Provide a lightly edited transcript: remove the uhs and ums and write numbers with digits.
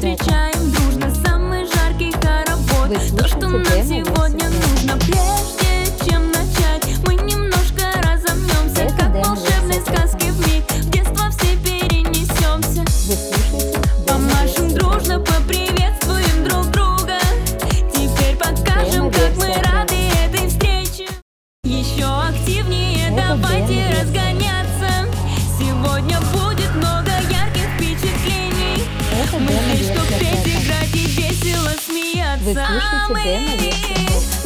встречаем дружно самый жаркий хоровод. То, что нам сегодня нужно. Прежде чем начать, мы немножко разомнемся, как в волшебной сказке вмиг. В детство все перенесемся. Помашем дружно, поприветствуем друг друга. Теперь подскажем, как мы рады этой встрече. Еще активнее давайте разгоняться. Сегодня будет много ярких впечатлений. Мы здесь, чтоб петь, играть и весело смеяться. Вы слушаете демо-версию.